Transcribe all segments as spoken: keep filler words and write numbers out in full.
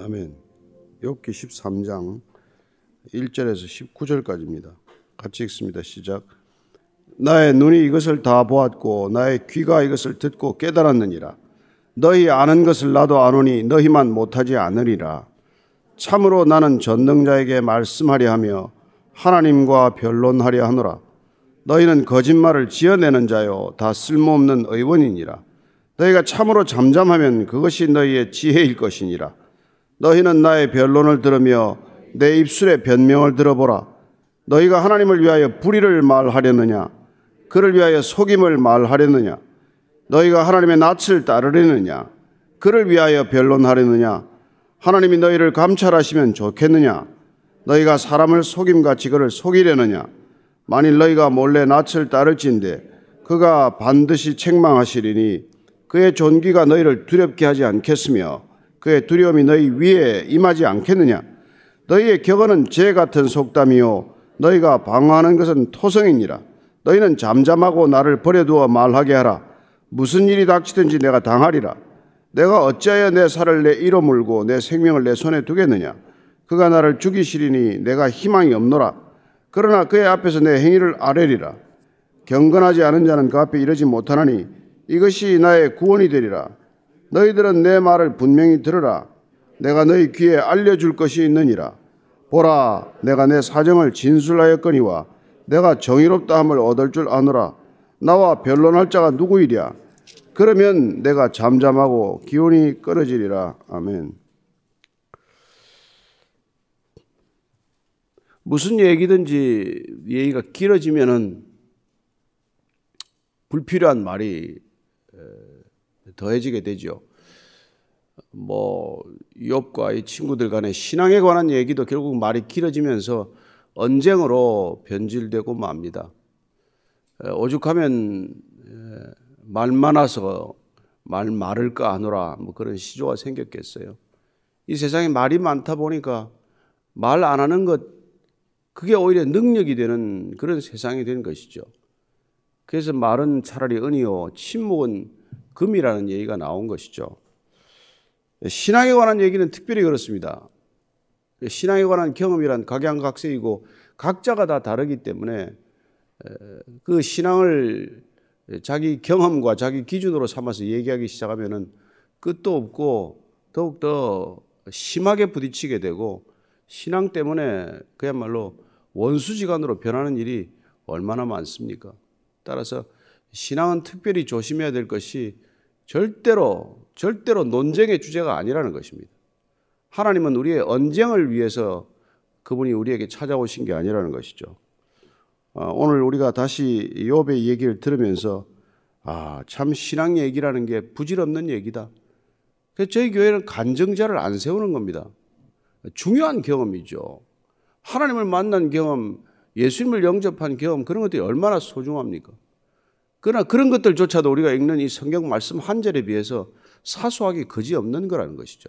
아멘. 욥기 십삼 장 일 절에서 십구 절까지입니다. 같이 읽습니다. 시작. 나의 눈이 이것을 다 보았고 나의 귀가 이것을 듣고 깨달았느니라. 너희 아는 것을 나도 아노니 너희만 못하지 않으리라. 참으로 나는 전능자에게 말씀하려 하며 하나님과 변론하려 하노라. 너희는 거짓말을 지어내는 자요 다 쓸모없는 의원이니라. 너희가 참으로 잠잠하면 그것이 너희의 지혜일 것이니라. 너희는 나의 변론을 들으며 내 입술의 변명을 들어보라. 너희가 하나님을 위하여 불의를 말하려느냐? 그를 위하여 속임을 말하려느냐? 너희가 하나님의 낯을 따르려느냐? 그를 위하여 변론하려느냐? 하나님이 너희를 감찰하시면 좋겠느냐? 너희가 사람을 속임같이 그를 속이려느냐? 만일 너희가 몰래 낯을 따를진대 그가 반드시 책망하시리니 그의 존귀가 너희를 두렵게 하지 않겠으며 그의 두려움이 너희 위에 임하지 않겠느냐? 너희의 격언은 재 같은 속담이요 너희가 방어하는 것은 토성이니라. 너희는 잠잠하고 나를 버려두어 말하게 하라. 무슨 일이 닥치든지 내가 당하리라. 내가 어찌하여 내 살을 내 이로 물고 내 생명을 내 손에 두겠느냐? 그가 나를 죽이시리니 내가 희망이 없노라. 그러나 그의 앞에서 내 행위를 아뢰리라. 경건하지 않은 자는 그 앞에 이르지 못하나니 이것이 나의 구원이 되리라. 너희들은 내 말을 분명히 들으라. 내가 너희 귀에 알려줄 것이 있느니라. 보라, 내가 내 사정을 진술하였거니와 내가 정의롭다함을 얻을 줄 아노라. 나와 변론할 자가 누구이랴? 그러면 내가 잠잠하고 기온이 끊어지리라. 아멘. 무슨 얘기든지 얘기가 길어지면은 불필요한 말이 더해지게 되죠. 뭐 욥과 이 친구들 간의 신앙에 관한 얘기도 결국 말이 길어지면서 언쟁으로 변질되고 맙니다. 오죽하면 말 많아서 말 많을까 하노라 뭐 그런 시조가 생겼겠어요. 이 세상에 말이 많다 보니까 말 안 하는 것 그게 오히려 능력이 되는 그런 세상이 된 것이죠. 그래서 말은 차라리 은이요 침묵은 금이라는 얘기가 나온 것이죠. 신앙에 관한 얘기는 특별히 그렇습니다. 신앙에 관한 경험이란 각양각색이고 각자가 다 다르기 때문에 그 신앙을 자기 경험과 자기 기준으로 삼아서 얘기하기 시작하면은 끝도 없고 더욱더 심하게 부딪히게 되고 신앙 때문에 그야말로 원수지간으로 변하는 일이 얼마나 많습니까? 따라서 신앙은 특별히 조심해야 될 것이 절대로 절대로 논쟁의 주제가 아니라는 것입니다. 하나님은 우리의 언쟁을 위해서 그분이 우리에게 찾아오신 게 아니라는 것이죠. 오늘 우리가 다시 욥의 얘기를 들으면서 아, 참 신앙 얘기라는 게 부질없는 얘기다. 그래서 저희 교회는 간증자를 안 세우는 겁니다. 중요한 경험이죠. 하나님을 만난 경험, 예수님을 영접한 경험 그런 것들이 얼마나 소중합니까? 그러나 그런 것들조차도 우리가 읽는 이 성경 말씀 한 절에 비해서 사소하기 그지없는 거라는 것이죠.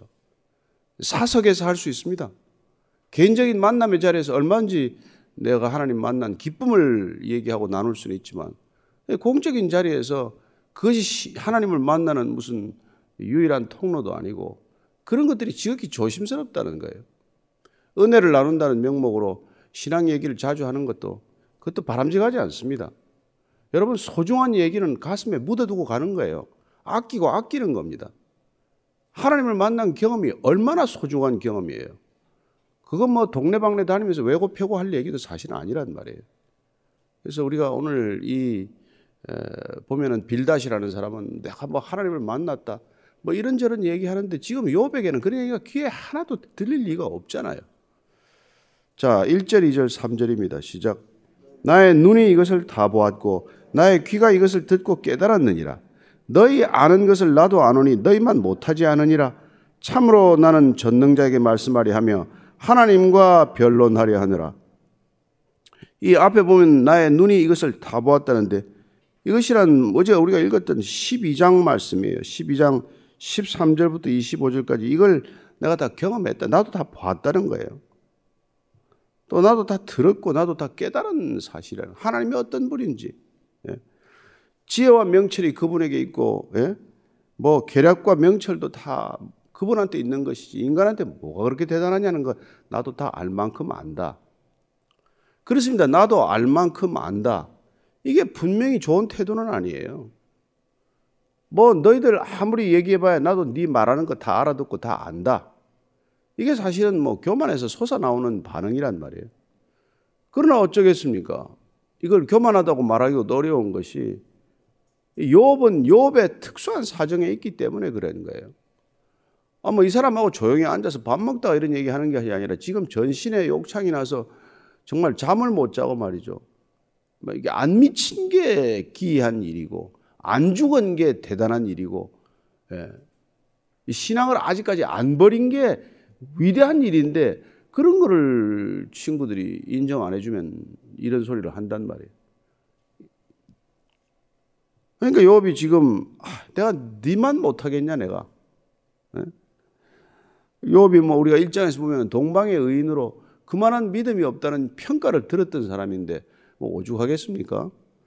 사석에서 할 수 있습니다. 개인적인 만남의 자리에서 얼마든지 내가 하나님 만난 기쁨을 얘기하고 나눌 수는 있지만 공적인 자리에서 그것이 하나님을 만나는 무슨 유일한 통로도 아니고 그런 것들이 지극히 조심스럽다는 거예요. 은혜를 나눈다는 명목으로 신앙 얘기를 자주 하는 것도 그것도 바람직하지 않습니다. 여러분 소중한 얘기는 가슴에 묻어두고 가는 거예요. 아끼고 아끼는 겁니다. 하나님을 만난 경험이 얼마나 소중한 경험이에요. 그건 뭐 동네방네 다니면서 외고 펴고 할 얘기도 사실은 아니란 말이에요. 그래서 우리가 오늘 이 에, 보면은 빌닷이라는 사람은 내가 뭐 하나님을 만났다 뭐 이런저런 얘기하는데 지금 욥에게는 그런 얘기가 귀에 하나도 들릴 리가 없잖아요. 자, 일 절, 이 절, 삼 절입니다. 시작. 나의 눈이 이것을 다 보았고 나의 귀가 이것을 듣고 깨달았느니라. 너희 아는 것을 나도 아노니 너희만 못하지 않으니라. 참으로 나는 전능자에게 말씀하려 하며 하나님과 변론하려 하느라. 이 앞에 보면 나의 눈이 이것을 다 보았다는데 이것이란 어제 우리가 읽었던 십이 장 말씀이에요. 십이 장 십삼 절부터 이십오 절까지 이걸 내가 다 경험했다. 나도 다 봤다는 거예요. 또 나도 다 들었고 나도 다 깨달은 사실이에요. 하나님이 어떤 분인지. 예. 지혜와 명철이 그분에게 있고 예? 뭐 계략과 명철도 다 그분한테 있는 것이지 인간한테 뭐가 그렇게 대단하냐는 거 나도 다 알 만큼 안다. 그렇습니다. 나도 알 만큼 안다. 이게 분명히 좋은 태도는 아니에요. 뭐 너희들 아무리 얘기해봐야 나도 네 말하는 거 다 알아듣고 다 안다. 이게 사실은 뭐 교만에서 솟아나오는 반응이란 말이에요. 그러나 어쩌겠습니까? 이걸 교만하다고 말하기도 어려운 것이 욥은 욥의 특수한 사정에 있기 때문에 그런 거예요. 아, 뭐 이 사람하고 조용히 앉아서 밥 먹다가 이런 얘기하는 게 아니라 지금 전신에 욕창이 나서 정말 잠을 못 자고 말이죠. 이게 안 미친 게 기이한 일이고 안 죽은 게 대단한 일이고, 예. 신앙을 아직까지 안 버린 게 위대한 일인데 그런 거를 친구들이 인정 안 해주면 이런 소리를 한단 말이에요. 그러니까 욥이 지금 아, 내가 니만 못하겠냐 내가. 예? 욥이 뭐 우리가 일 장에서 보면 동방의 의인으로 그만한 믿음이 없다는 평가를 들었던 사람인데 뭐 오죽하겠습니까?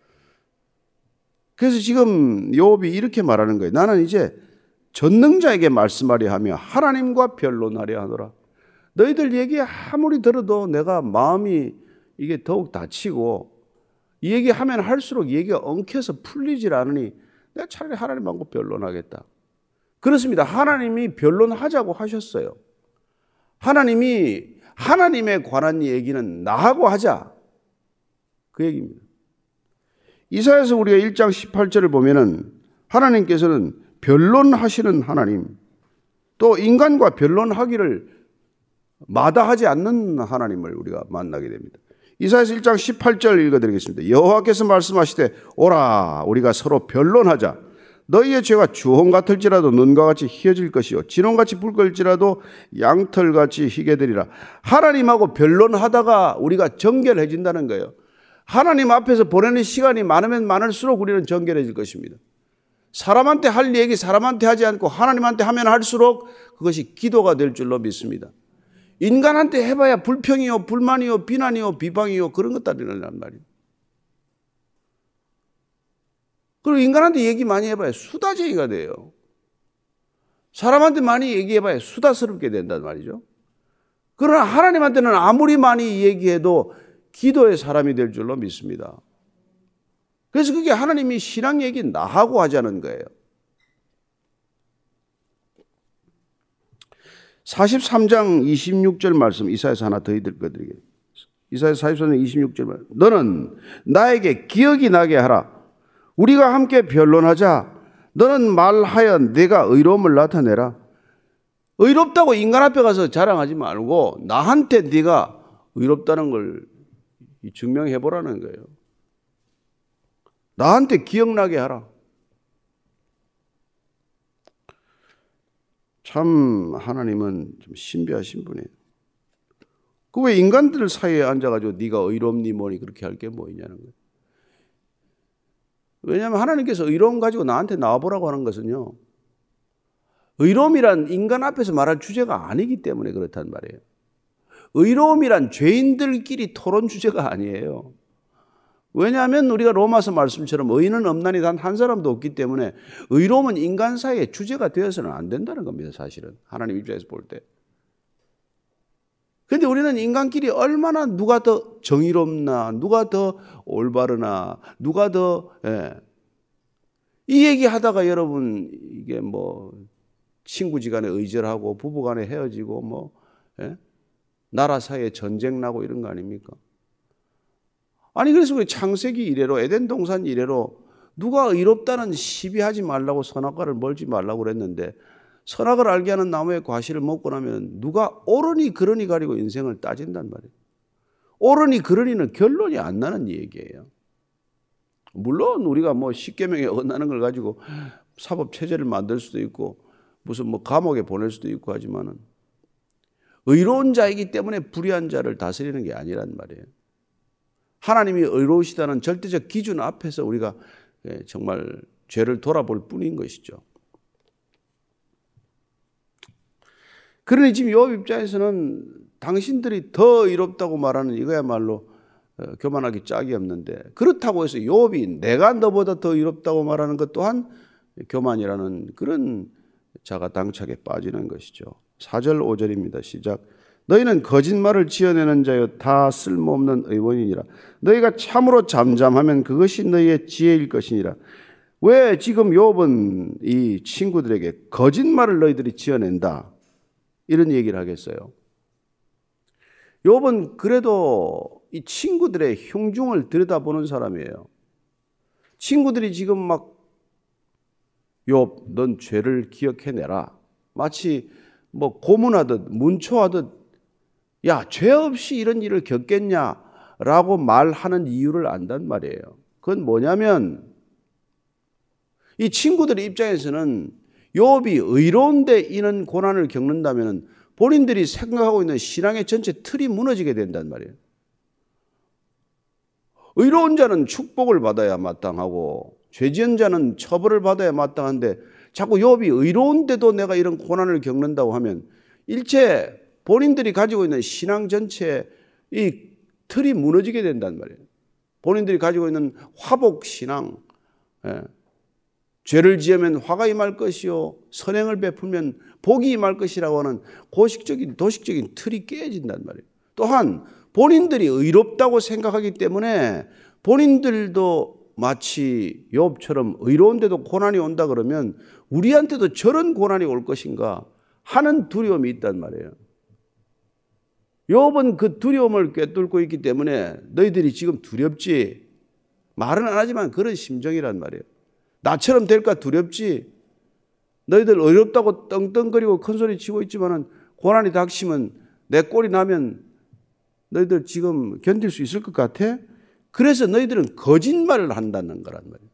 그래서 지금 욥이 이렇게 말하는 거예요. 나는 이제 전능자에게 말씀하려 하며 하나님과 변론하려 하노라. 너희들 얘기 아무리 들어도 내가 마음이 이게 더욱 다치고 이 얘기하면 할수록 얘기가 엉켜서 풀리질 않으니 내가 차라리 하나님하고 변론하겠다. 그렇습니다. 하나님이 변론하자고 하셨어요. 하나님이 하나님에 관한 얘기는 나하고 하자. 그 얘기입니다. 이사야서 우리가 일 장 십팔 절을 보면은 하나님께서는 변론하시는 하나님, 또 인간과 변론하기를 마다하지 않는 하나님을 우리가 만나게 됩니다. 이사야서 일 장 십팔 절 읽어드리겠습니다. 여호와께서 말씀하시되 오라 우리가 서로 변론하자. 너희의 죄가 주홍 같을지라도 눈과 같이 희어질 것이요 진홍같이 붉을지라도 양털같이 희게 되리라. 하나님하고 변론하다가 우리가 정결해진다는 거예요. 하나님 앞에서 보내는 시간이 많으면 많을수록 우리는 정결해질 것입니다. 사람한테 할 얘기 사람한테 하지 않고 하나님한테 하면 할수록 그것이 기도가 될 줄로 믿습니다. 인간한테 해봐야 불평이요 불만이요 비난이요 비방이요 그런 것들이란 말이에요. 그리고 인간한테 얘기 많이 해봐야 수다쟁이가 돼요. 사람한테 많이 얘기해봐야 수다스럽게 된단 말이죠. 그러나 하나님한테는 아무리 많이 얘기해도 기도의 사람이 될 줄로 믿습니다. 그래서 그게 하나님이 신앙 얘기 나하고 하자는 거예요. 사십삼 장 이십육 절 말씀 이사야서 하나 더 읽어드리겠습니다. 이사야서 사십삼 장 이십육 절 말씀. 너는 나에게 기억이 나게 하라. 우리가 함께 변론하자. 너는 말하여 내가 의로움을 나타내라. 의롭다고 인간 앞에 가서 자랑하지 말고 나한테 네가 의롭다는 걸 증명해 보라는 거예요. 나한테 기억나게 하라. 참 하나님은 좀 신비하신 분이에요. 그 왜 인간들 사이에 앉아가지고 네가 의롭니 뭐니 그렇게 할 게 뭐 있냐는 거예요. 왜냐하면 하나님께서 의로움 가지고 나한테 나와보라고 하는 것은요. 의로움이란 인간 앞에서 말할 주제가 아니기 때문에 그렇단 말이에요. 의로움이란 죄인들끼리 토론 주제가 아니에요. 왜냐하면 우리가 로마서 말씀처럼 의인은 없나니 단 한 사람도 없기 때문에 의로움은 인간 사이에 주제가 되어서는 안 된다는 겁니다. 사실은 하나님 입장에서 볼 때. 그런데 우리는 인간끼리 얼마나 누가 더 정의롭나 누가 더 올바르나 누가 더 예. 이 얘기하다가 여러분 이게 뭐 친구지간에 의절하고 부부간에 헤어지고 뭐 예? 나라 사이에 전쟁 나고 이런 거 아닙니까? 아니 그래서 우리 창세기 이래로 에덴 동산 이래로 누가 의롭다는 시비하지 말라고 선악과를 멀지 말라고 그랬는데 선악을 알게 하는 나무의 과실을 먹고 나면 누가 옳으니 그러니 가리고 인생을 따진단 말이에요. 옳으니 그러니는 결론이 안 나는 얘기예요. 물론 우리가 뭐 십계명에 어긋나는 걸 가지고 사법 체제를 만들 수도 있고 무슨 뭐 감옥에 보낼 수도 있고 하지만은 의로운 자이기 때문에 불의한 자를 다스리는 게 아니란 말이에요. 하나님이 의로우시다는 절대적 기준 앞에서 우리가 정말 죄를 돌아볼 뿐인 것이죠. 그러니 지금 욥 입장에서는 당신들이 더 의롭다고 말하는 이거야말로 교만하기 짝이 없는데 그렇다고 해서 욥이 내가 너보다 더 의롭다고 말하는 것 또한 교만이라는 그런 자가 당착에 빠지는 것이죠. 사 절 오 절입니다. 시작. 너희는 거짓말을 지어내는 자여 다 쓸모없는 의원이니라. 너희가 참으로 잠잠하면 그것이 너희의 지혜일 것이니라. 왜 지금 욥은 이 친구들에게 거짓말을 너희들이 지어낸다 이런 얘기를 하겠어요? 욥은 그래도 이 친구들의 흉중을 들여다보는 사람이에요. 친구들이 지금 막 욥, 넌 죄를 기억해내라. 마치 뭐 고문하듯 문초하듯 야, 죄 없이 이런 일을 겪겠냐라고 말하는 이유를 안단 말이에요. 그건 뭐냐면 이 친구들의 입장에서는 욥이 의로운데 이런 고난을 겪는다면 본인들이 생각하고 있는 신앙의 전체 틀이 무너지게 된단 말이에요. 의로운 자는 축복을 받아야 마땅하고 죄 지은 자는 처벌을 받아야 마땅한데 자꾸 욥이 의로운데도 내가 이런 고난을 겪는다고 하면 일체 본인들이 가지고 있는 신앙 전체의 이 틀이 무너지게 된단 말이에요. 본인들이 가지고 있는 화복 신앙, 예. 죄를 지으면 화가 임할 것이요 선행을 베풀면 복이 임할 것이라고 하는 고식적인 도식적인 틀이 깨진단 말이에요. 또한 본인들이 의롭다고 생각하기 때문에 본인들도 마치 욥처럼 의로운데도 고난이 온다 그러면 우리한테도 저런 고난이 올 것인가 하는 두려움이 있단 말이에요. 욥은 그 두려움을 꿰뚫고 있기 때문에 너희들이 지금 두렵지? 말은 안 하지만 그런 심정이란 말이에요. 나처럼 될까 두렵지? 너희들 어렵다고 떵떵거리고 큰소리 치고 있지만 고난이 닥치면 내 꼴이 나면 너희들 지금 견딜 수 있을 것 같아? 그래서 너희들은 거짓말을 한다는 거란 말이에요.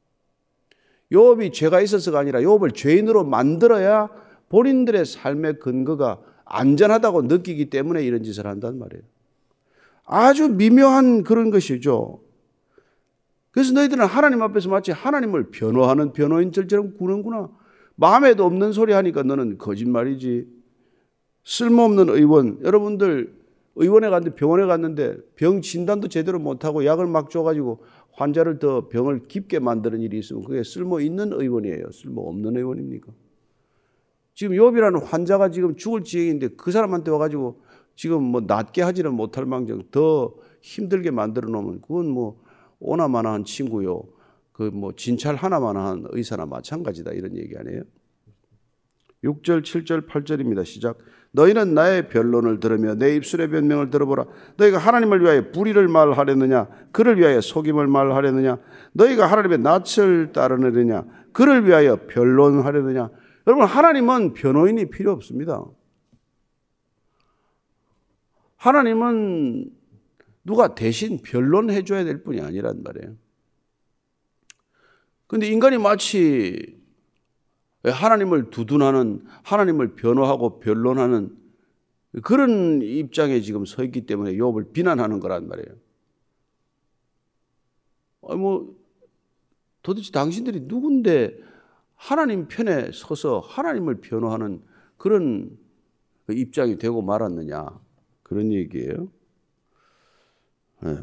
욥이 죄가 있어서가 아니라 욥을 죄인으로 만들어야 본인들의 삶의 근거가 안전하다고 느끼기 때문에 이런 짓을 한단 말이에요. 아주 미묘한 그런 것이죠. 그래서 너희들은 하나님 앞에서 마치 하나님을 변호하는 변호인들처럼 구는구나. 마음에도 없는 소리 하니까 너는 거짓말이지. 쓸모없는 의원. 여러분들 의원에 갔는데 병원에 갔는데 병 진단도 제대로 못하고 약을 막 줘가지고 환자를 더 병을 깊게 만드는 일이 있으면 그게 쓸모있는 의원이에요. 쓸모없는 의원입니까? 지금 욥이라는 환자가 지금 죽을 지경인데 그 사람한테 와가지고 지금 뭐 낫게 하지는 못할 망정 더 힘들게 만들어 놓으면 그건 뭐 오나마나한 친구요. 그 뭐 진찰 하나마나한 의사나 마찬가지다 이런 얘기 아니에요? 육 절, 칠 절, 팔 절입니다. 시작. 너희는 나의 변론을 들으며 내 입술의 변명을 들어보라. 너희가 하나님을 위하여 불의를 말하려느냐 그를 위하여 속임을 말하려느냐 너희가 하나님의 낯을 따르느냐 그를 위하여 변론하려느냐. 여러분 하나님은 변호인이 필요 없습니다. 하나님은 누가 대신 변론해 줘야 될 뿐이 아니란 말이에요. 그런데 인간이 마치 하나님을 두둔하는, 하나님을 변호하고 변론하는 그런 입장에 지금 서 있기 때문에 욥을 비난하는 거란 말이에요. 아니 뭐 도대체 당신들이 누군데 하나님 편에 서서 하나님을 변호하는 그런 입장이 되고 말았느냐 그런 얘기예요. 네.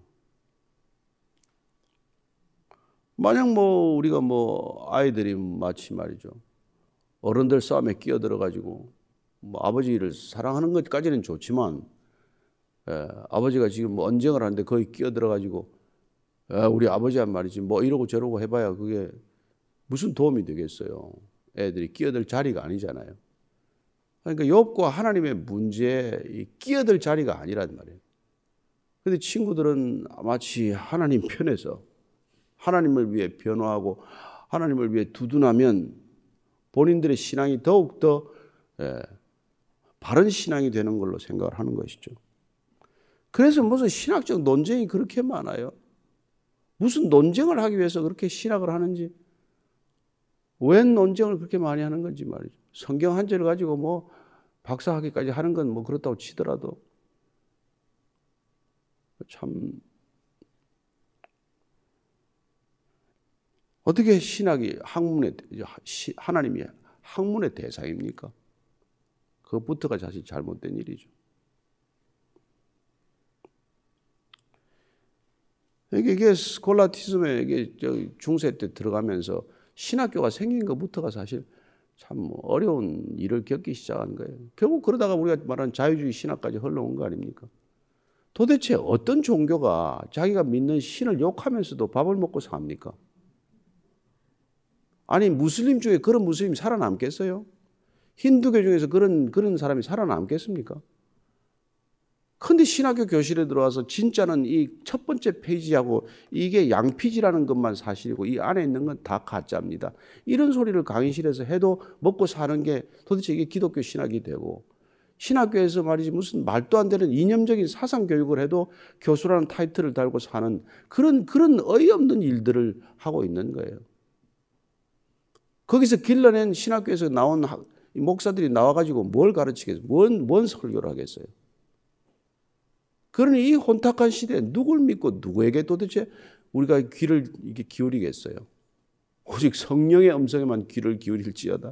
만약 뭐 우리가 뭐 아이들이 마치 말이죠 어른들 싸움에 끼어들어 가지고 뭐 아버지를 사랑하는 것까지는 좋지만 예, 아버지가 지금 뭐 언쟁을 하는데 거기 끼어들어 가지고 예, 우리 아버지한 말이지 뭐 이러고 저러고 해봐야 그게 무슨 도움이 되겠어요. 애들이 끼어들 자리가 아니잖아요. 그러니까 욥과 하나님의 문제에 끼어들 자리가 아니란 말이에요. 그런데 친구들은 마치 하나님 편에서 하나님을 위해 변호하고 하나님을 위해 두둔하면 본인들의 신앙이 더욱더 예, 바른 신앙이 되는 걸로 생각을 하는 것이죠. 그래서 무슨 신학적 논쟁이 그렇게 많아요. 무슨 논쟁을 하기 위해서 그렇게 신학을 하는지 웬 논쟁을 그렇게 많이 하는 건지 말이죠. 성경 한 절을 가지고 뭐 박사학위까지 하는 건 뭐 그렇다고 치더라도 참 어떻게 신학이 학문의 하나님이 학문의 대상입니까? 그것부터가 사실 잘못된 일이죠. 이게, 이게 스콜라티즘에 이게 중세 때 들어가면서 신학교가 생긴 것부터가 사실 참 어려운 일을 겪기 시작한 거예요. 결국 그러다가 우리가 말하는 자유주의 신학까지 흘러온 거 아닙니까? 도대체 어떤 종교가 자기가 믿는 신을 욕하면서도 밥을 먹고 삽니까? 아니 무슬림 중에 그런 무슬림이 살아남겠어요? 힌두교 중에서 그런 그런 사람이 살아남겠습니까? 근데 신학교 교실에 들어와서 진짜는 이 첫 번째 페이지하고 이게 양피지라는 것만 사실이고 이 안에 있는 건 다 가짜입니다. 이런 소리를 강의실에서 해도 먹고 사는 게 도대체 이게 기독교 신학이 되고, 신학교에서 말이지 무슨 말도 안 되는 이념적인 사상 교육을 해도 교수라는 타이틀을 달고 사는 그런 그런 어이없는 일들을 하고 있는 거예요. 거기서 길러낸 신학교에서 나온 목사들이 나와가지고 뭘 가르치겠어요? 뭔, 뭔 설교를 하겠어요? 그러니 이 혼탁한 시대에 누굴 믿고 누구에게 도대체 우리가 귀를 이게 기울이겠어요? 오직 성령의 음성에만 귀를 기울일지어다.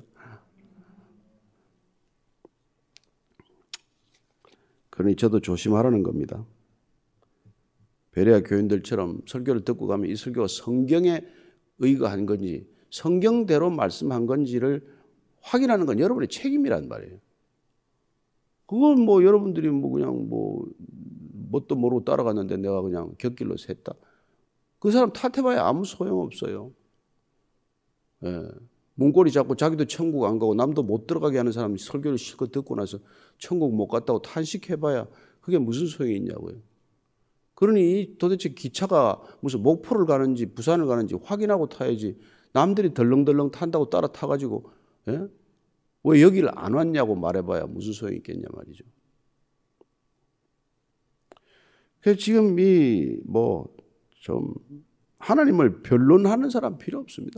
그러니 저도 조심하라는 겁니다. 베레아 교인들처럼 설교를 듣고 가면 이 설교가 성경에 의거한 건지 성경대로 말씀한 건지를 확인하는 건 여러분의 책임이란 말이에요. 그건 뭐 여러분들이 뭐 그냥 뭐 뭣도 모르고 따라갔는데 내가 그냥 곁길로 샜다. 그 사람 탓해봐야 아무 소용없어요. 예. 문고리 잡고 자기도 천국 안 가고 남도 못 들어가게 하는 사람이 설교를 실컷 듣고 나서 천국 못 갔다고 탄식해봐야 그게 무슨 소용이 있냐고요. 그러니 도대체 기차가 무슨 목포를 가는지 부산을 가는지 확인하고 타야지 남들이 덜렁덜렁 탄다고 따라 타가지고 예? 왜 여기를 안 왔냐고 말해봐야 무슨 소용이 있겠냐 말이죠. 그래서 지금 이 뭐 좀 하나님을 변론하는 사람 필요 없습니다.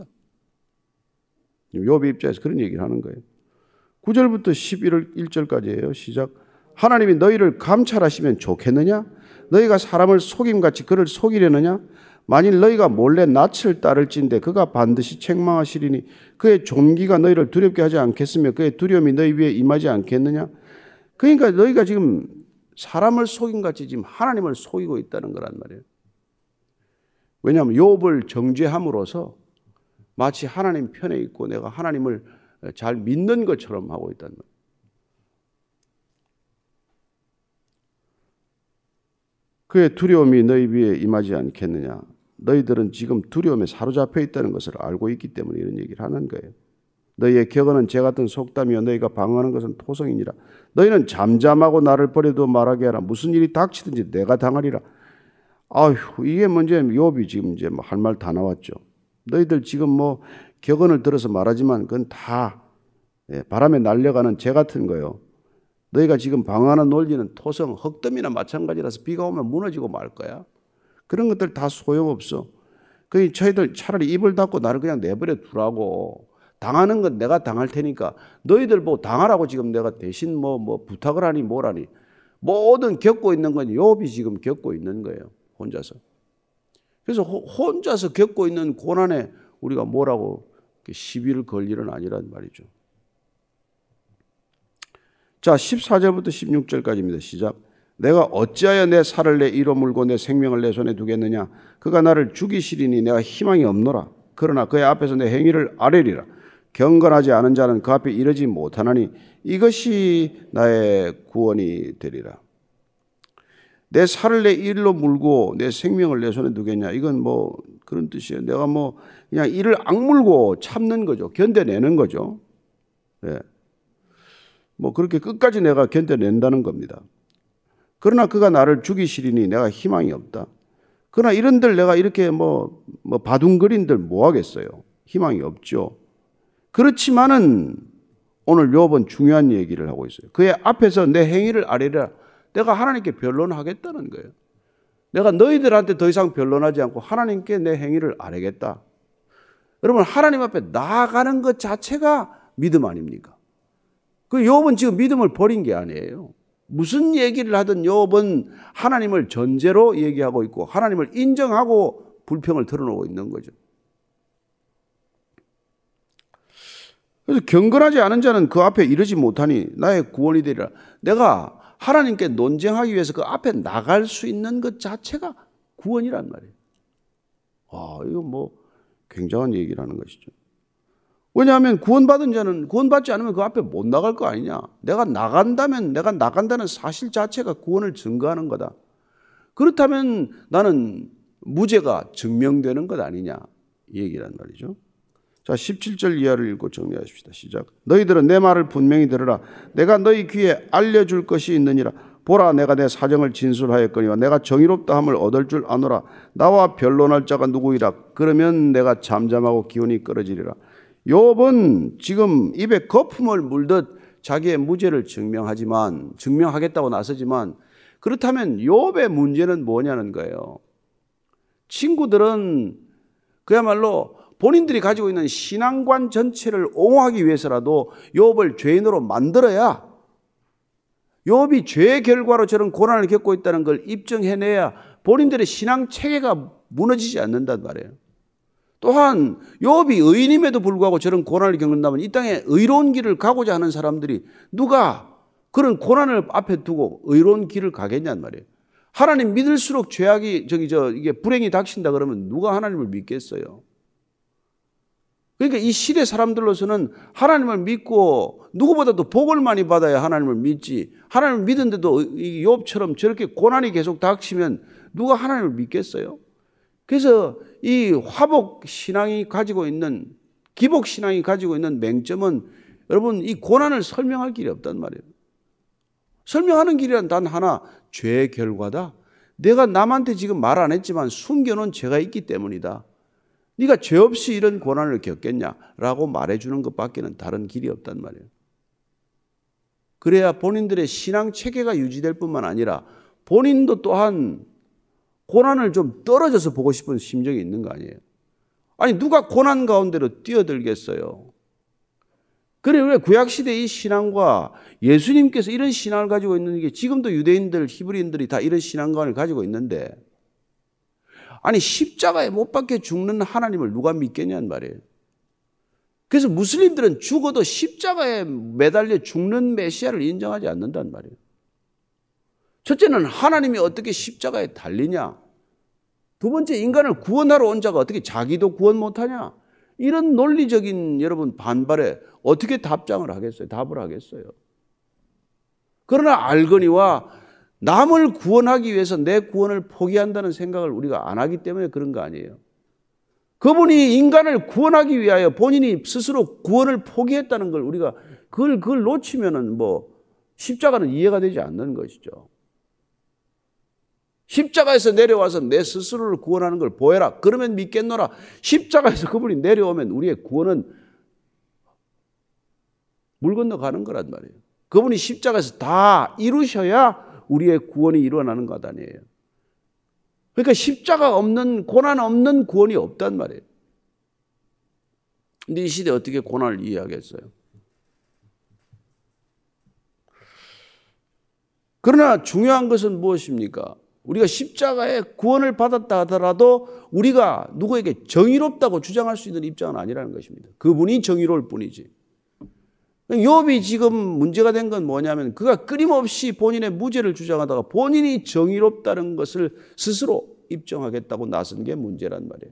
욥의 입장에서 그런 얘기를 하는 거예요. 구 절부터 십일 절까지예요. 시작. 하나님이 너희를 감찰하시면 좋겠느냐? 너희가 사람을 속임같이 그를 속이려느냐? 만일 너희가 몰래 낯을 따를진대 그가 반드시 책망하시리니 그의 존귀가 너희를 두렵게 하지 않겠으며 그의 두려움이 너희 위에 임하지 않겠느냐? 그러니까 너희가 지금 사람을 속임같이 지금 하나님을 속이고 있다는 거란 말이에요. 왜냐하면 욥을 정죄함으로써 마치 하나님 편에 있고 내가 하나님을 잘 믿는 것처럼 하고 있단 말이에요. 그의 두려움이 너희 위에 임하지 않겠느냐. 너희들은 지금 두려움에 사로잡혀 있다는 것을 알고 있기 때문에 이런 얘기를 하는 거예요. 너희의 격언은 재 같은 속담이요 너희가 방언하는 것은 토성이니라. 너희는 잠잠하고 나를 버려도 말하게 하라. 무슨 일이 닥치든지 내가 당하리라. 아휴, 이게 먼저 욥이 지금 이제 뭐 할 말 다 나왔죠. 너희들 지금 뭐 격언을 들어서 말하지만 그건 다 바람에 날려가는 재 같은 거예요. 너희가 지금 방어하는 논리는 토성, 흙더미나 마찬가지라서 비가 오면 무너지고 말 거야. 그런 것들 다 소용없어. 그러니 저희들 차라리 입을 닫고 나를 그냥 내버려 두라고. 당하는 건 내가 당할 테니까 너희들 뭐 당하라고 지금 내가 대신 뭐, 뭐 부탁을 하니 뭐라니. 모든 겪고 있는 건 욥이 지금 겪고 있는 거예요. 혼자서. 그래서 혼자서 겪고 있는 고난에 우리가 뭐라고 시비를 걸 일은 아니란 말이죠. 자, 십사 절부터 십육 절까지입니다. 시작. 내가 어찌하여 내 살을 내 이로 물고 내 생명을 내 손에 두겠느냐. 그가 나를 죽이시리니 내가 희망이 없노라. 그러나 그의 앞에서 내 행위를 아뢰리라. 경건하지 않은 자는 그 앞에 이르지 못하나니 이것이 나의 구원이 되리라. 내 살을 내 일로 물고 내 생명을 내 손에 두겠냐. 이건 뭐 그런 뜻이에요. 내가 뭐 그냥 이를 악물고 참는 거죠. 견뎌내는 거죠. 네. 뭐 그렇게 끝까지 내가 견뎌낸다는 겁니다. 그러나 그가 나를 죽이시리니 내가 희망이 없다. 그러나 이런들 내가 이렇게 뭐, 뭐 바둥거린들 뭐 하겠어요. 희망이 없죠. 그렇지만은 오늘 욥은 중요한 얘기를 하고 있어요. 그의 앞에서 내 행위를 아뢰라. 내가 하나님께 변론하겠다는 거예요. 내가 너희들한테 더 이상 변론하지 않고 하나님께 내 행위를 아뢰겠다. 여러분 하나님 앞에 나아가는 것 자체가 믿음 아닙니까? 그 욥은 지금 믿음을 버린 게 아니에요. 무슨 얘기를 하든 욥은 하나님을 전제로 얘기하고 있고 하나님을 인정하고 불평을 털어놓고 있는 거죠. 그래서 경건하지 않은 자는 그 앞에 이르지 못하니 나의 구원이 되리라. 내가 하나님께 논쟁하기 위해서 그 앞에 나갈 수 있는 것 자체가 구원이란 말이에요. 아, 이거 뭐 굉장한 얘기를 하는 것이죠. 왜냐하면 구원받은 자는 구원받지 않으면 그 앞에 못 나갈 거 아니냐. 내가 나간다면 내가 나간다는 사실 자체가 구원을 증거하는 거다. 그렇다면 나는 무죄가 증명되는 것 아니냐 이 얘기란 말이죠. 자, 십칠 절 이하를 읽고 정리하십시다. 시작. 너희들은 내 말을 분명히 들으라. 내가 너희 귀에 알려줄 것이 있느니라. 보라, 내가 내 사정을 진술하였거니와 내가 정의롭다 함을 얻을 줄 아노라. 나와 변론할 자가 누구이라. 그러면 내가 잠잠하고 기운이 끌어지리라. 욥은 지금 입에 거품을 물듯 자기의 무죄를 증명하지만 증명하겠다고 나서지만 그렇다면 욥의 문제는 뭐냐는 거예요. 친구들은 그야말로 본인들이 가지고 있는 신앙관 전체를 옹호하기 위해서라도 욥을 죄인으로 만들어야 욥이 죄의 결과로 저런 고난을 겪고 있다는 걸 입증해내야 본인들의 신앙 체계가 무너지지 않는단 말이에요. 또한 욥이 의인임에도 불구하고 저런 고난을 겪는다면 이 땅에 의로운 길을 가고자 하는 사람들이 누가 그런 고난을 앞에 두고 의로운 길을 가겠냔 말이에요. 하나님 믿을수록 죄악이 저기 저 이게 불행이 닥친다 그러면 누가 하나님을 믿겠어요? 그러니까 이 시대 사람들로서는 하나님을 믿고 누구보다도 복을 많이 받아야 하나님을 믿지. 하나님을 믿은데도 이 욥처럼 저렇게 고난이 계속 닥치면 누가 하나님을 믿겠어요? 그래서 이 화복 신앙이 가지고 있는 기복 신앙이 가지고 있는 맹점은 여러분 이 고난을 설명할 길이 없단 말이에요. 설명하는 길이란 단 하나, 죄의 결과다. 내가 남한테 지금 말 안 했지만 숨겨놓은 죄가 있기 때문이다. 네가 죄 없이 이런 고난을 겪겠냐라고 말해주는 것밖에는 다른 길이 없단 말이에요. 그래야 본인들의 신앙 체계가 유지될 뿐만 아니라 본인도 또한 고난을 좀 떨어져서 보고 싶은 심정이 있는 거 아니에요. 아니 누가 고난 가운데로 뛰어들겠어요. 그래 왜 구약시대 이 신앙과 예수님께서 이런 신앙을 가지고 있는 게 지금도 유대인들, 히브리인들이 다 이런 신앙관을 가지고 있는데 아니 십자가에 못 박혀 죽는 하나님을 누가 믿겠냐는 말이에요. 그래서 무슬림들은 죽어도 십자가에 매달려 죽는 메시아를 인정하지 않는단 말이에요. 첫째는 하나님이 어떻게 십자가에 달리냐. 두 번째 인간을 구원하러 온 자가 어떻게 자기도 구원 못하냐. 이런 논리적인 여러분 반발에 어떻게 답장을 하겠어요? 답을 하겠어요? 그러나 알거니와 남을 구원하기 위해서 내 구원을 포기한다는 생각을 우리가 안 하기 때문에 그런 거 아니에요. 그분이 인간을 구원하기 위하여 본인이 스스로 구원을 포기했다는 걸 우리가 그걸, 그걸 놓치면은 뭐 십자가는 이해가 되지 않는 것이죠. 십자가에서 내려와서 내 스스로를 구원하는 걸 보여라. 그러면 믿겠노라. 십자가에서 그분이 내려오면 우리의 구원은 물 건너가는 거란 말이에요. 그분이 십자가에서 다 이루셔야 우리의 구원이 일어나는 것 아니에요. 그러니까 십자가 없는, 고난 없는 구원이 없단 말이에요. 근데 이 시대에 어떻게 고난을 이해하겠어요? 그러나 중요한 것은 무엇입니까? 우리가 십자가에 구원을 받았다 하더라도 우리가 누구에게 정의롭다고 주장할 수 있는 입장은 아니라는 것입니다. 그분이 정의로울 뿐이지. 욥이 지금 문제가 된 건 뭐냐면 그가 끊임없이 본인의 무죄를 주장하다가 본인이 정의롭다는 것을 스스로 입증하겠다고 나선 게 문제란 말이에요.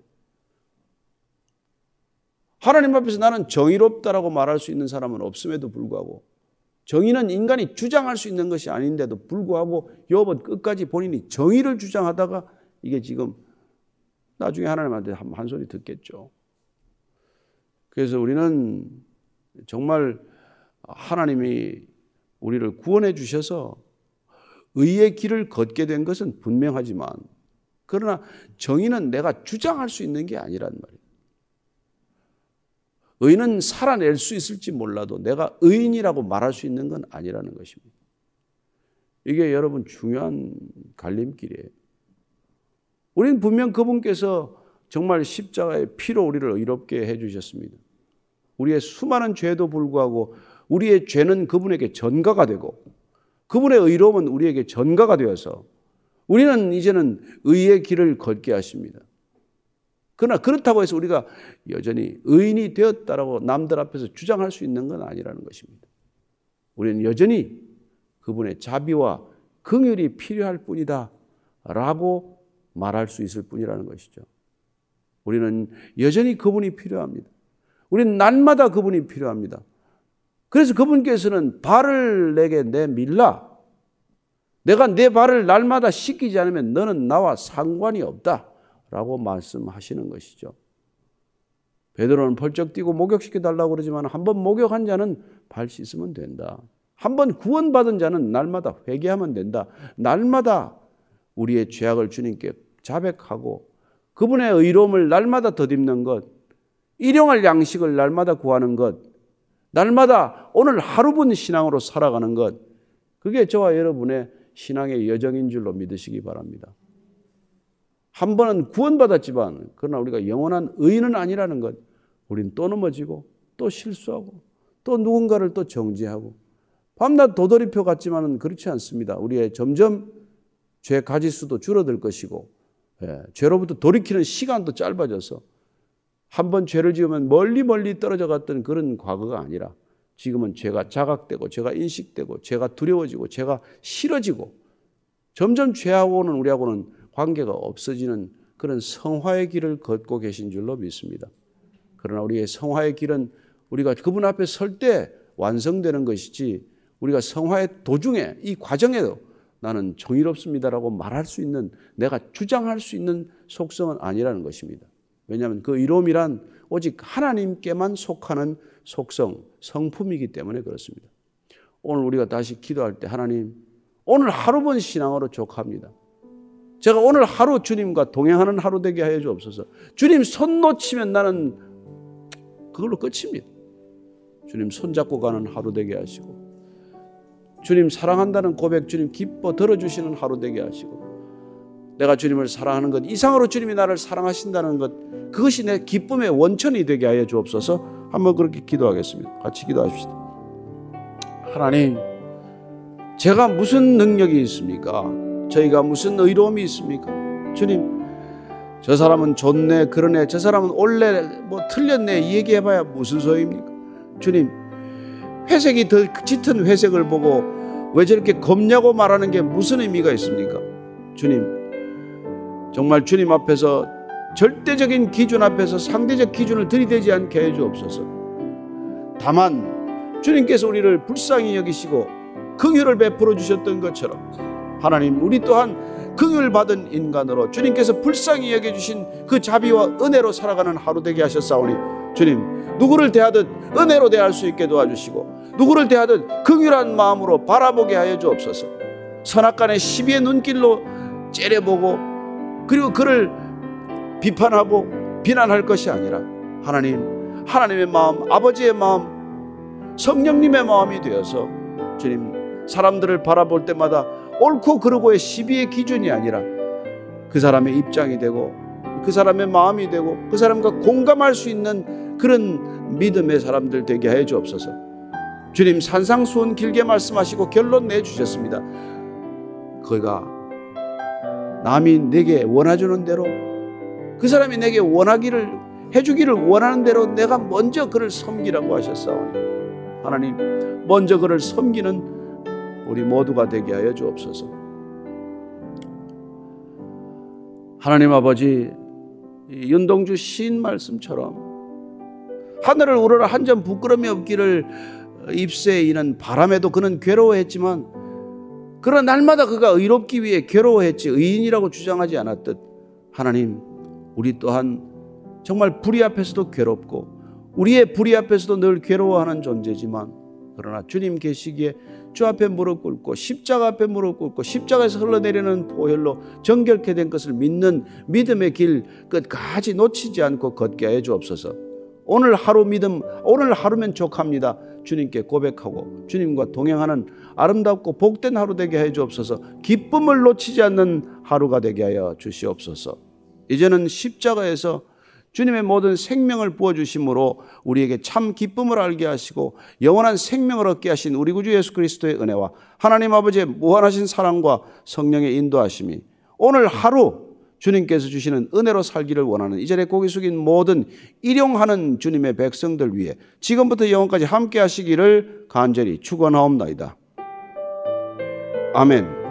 하나님 앞에서 나는 정의롭다라고 말할 수 있는 사람은 없음에도 불구하고 정의는 인간이 주장할 수 있는 것이 아닌데도 불구하고 욥은 끝까지 본인이 정의를 주장하다가 이게 지금 나중에 하나님한테 한 소리 듣겠죠. 그래서 우리는 정말 하나님이 우리를 구원해 주셔서 의의 길을 걷게 된 것은 분명하지만 그러나 정의는 내가 주장할 수 있는 게 아니란 말이에요. 의는 살아낼 수 있을지 몰라도 내가 의인이라고 말할 수 있는 건 아니라는 것입니다. 이게 여러분 중요한 갈림길이에요. 우리는 분명 그분께서 정말 십자가의 피로 우리를 의롭게 해주셨습니다. 우리의 수많은 죄도 불구하고 우리의 죄는 그분에게 전가가 되고 그분의 의로움은 우리에게 전가가 되어서 우리는 이제는 의의 길을 걷게 하십니다. 그러나 그렇다고 해서 우리가 여전히 의인이 되었다라고 남들 앞에서 주장할 수 있는 건 아니라는 것입니다. 우리는 여전히 그분의 자비와 긍휼이 필요할 뿐이다 라고 말할 수 있을 뿐이라는 것이죠. 우리는 여전히 그분이 필요합니다. 우리는 날마다 그분이 필요합니다. 그래서 그분께서는 발을 내게 내밀라. 내가 내 발을 날마다 씻기지 않으면 너는 나와 상관이 없다 라고 말씀하시는 것이죠. 베드로는 펄쩍 뛰고 목욕시켜달라고 그러지만 한번 목욕한 자는 발 씻으면 된다. 한번 구원받은 자는 날마다 회개하면 된다. 날마다 우리의 죄악을 주님께 자백하고 그분의 의로움을 날마다 덧입는 것, 일용할 양식을 날마다 구하는 것, 날마다 오늘 하루분 신앙으로 살아가는 것, 그게 저와 여러분의 신앙의 여정인 줄로 믿으시기 바랍니다. 한 번은 구원받았지만 그러나 우리가 영원한 의인은 아니라는 것, 우린 또 넘어지고 또 실수하고 또 누군가를 또 정죄하고 밤낮 도돌이표 같지만은 그렇지 않습니다. 우리의 점점 죄 가지수도 줄어들 것이고, 예, 죄로부터 돌이키는 시간도 짧아져서 한 번 죄를 지으면 멀리 멀리 떨어져 갔던 그런 과거가 아니라 지금은 죄가 자각되고 죄가 인식되고 죄가 두려워지고 죄가 싫어지고 점점 죄하고는 우리하고는 관계가 없어지는 그런 성화의 길을 걷고 계신 줄로 믿습니다. 그러나 우리의 성화의 길은 우리가 그분 앞에 설 때 완성되는 것이지 우리가 성화의 도중에 이 과정에도 나는 정의롭습니다라고 말할 수 있는, 내가 주장할 수 있는 속성은 아니라는 것입니다. 왜냐하면 그 의로움이란 오직 하나님께만 속하는 속성, 성품이기 때문에 그렇습니다. 오늘 우리가 다시 기도할 때 하나님, 오늘 하루분 신앙으로 족합니다. 제가 오늘 하루 주님과 동행하는 하루 되게 하여 주옵소서. 주님 손 놓치면 나는 그걸로 끝입니다. 주님 손잡고 가는 하루 되게 하시고, 주님 사랑한다는 고백 주님 기뻐 들어주시는 하루 되게 하시고, 내가 주님을 사랑하는 것 이상으로 주님이 나를 사랑하신다는 것, 그것이 내 기쁨의 원천이 되게 하여 주옵소서. 한번 그렇게 기도하겠습니다. 같이 기도하십시다. 하나님, 제가 무슨 능력이 있습니까? 저희가 무슨 의로움이 있습니까? 주님, 저 사람은 좋네, 그러네, 저 사람은 옳네, 뭐 틀렸네, 이 얘기해봐야 무슨 소용입니까? 주님, 회색이 더 짙은 회색을 보고 왜 저렇게 겁냐고 말하는 게 무슨 의미가 있습니까? 주님, 정말 주님 앞에서 절대적인 기준 앞에서 상대적 기준을 들이대지 않게 해 주옵소서. 다만 주님께서 우리를 불쌍히 여기시고 긍휼을 베풀어 주셨던 것처럼 하나님, 우리 또한 긍휼 받은 인간으로 주님께서 불쌍히 여겨주신 그 자비와 은혜로 살아가는 하루 되게 하셨사오니, 주님, 누구를 대하듯 은혜로 대할 수 있게 도와주시고 누구를 대하듯 긍휼한 마음으로 바라보게 하여 주옵소서. 선악간의 시비의 눈길로 째려보고 그리고 그를 비판하고 비난할 것이 아니라 하나님, 하나님의 마음, 아버지의 마음, 성령님의 마음이 되어서 주님, 사람들을 바라볼 때마다 옳고 그르고의 시비의 기준이 아니라 그 사람의 입장이 되고 그 사람의 마음이 되고 그 사람과 공감할 수 있는 그런 믿음의 사람들 되게 해 주옵소서. 주님, 산상수훈 길게 말씀하시고 결론 내주셨습니다. 그가 남이 내게 원해주는 대로, 그 사람이 내게 원하기를 해주기를 원하는 대로 내가 먼저 그를 섬기라고 하셨사오니, 하나님, 먼저 그를 섬기는 우리 모두가 되게 하여 주옵소서. 하나님 아버지, 윤동주 시인 말씀처럼 하늘을 우러러 한 점 부끄러움이 없기를 입새에 이는 바람에도 그는 괴로워했지만, 그러나 날마다 그가 의롭기 위해 괴로워했지 의인이라고 주장하지 않았듯, 하나님, 우리 또한 정말 불의 앞에서도 괴롭고 우리의 불의 앞에서도 늘 괴로워하는 존재지만, 그러나 주님 계시기에 주 앞에 무릎 꿇고 십자가 앞에 무릎 꿇고 십자가에서 흘러내리는 보혈로 정결케 된 것을 믿는 믿음의 길 끝까지 놓치지 않고 걷게 해 주옵소서. 오늘 하루 믿음, 오늘 하루면 족합니다. 주님께 고백하고 주님과 동행하는 아름답고 복된 하루 되게 해 주옵소서. 기쁨을 놓치지 않는 하루가 되게 하여 주시옵소서. 이제는 십자가에서 주님의 모든 생명을 부어주심으로 우리에게 참 기쁨을 알게 하시고 영원한 생명을 얻게 하신 우리 구주 예수 그리스도의 은혜와 하나님 아버지의 무한하신 사랑과 성령의 인도하심이 오늘 하루 주님께서 주시는 은혜로 살기를 원하는 이 자리에 고개 숙인 모든 일용하는 주님의 백성들 위해 지금부터 영원까지 함께 하시기를 간절히 축원하옵나이다. 아멘.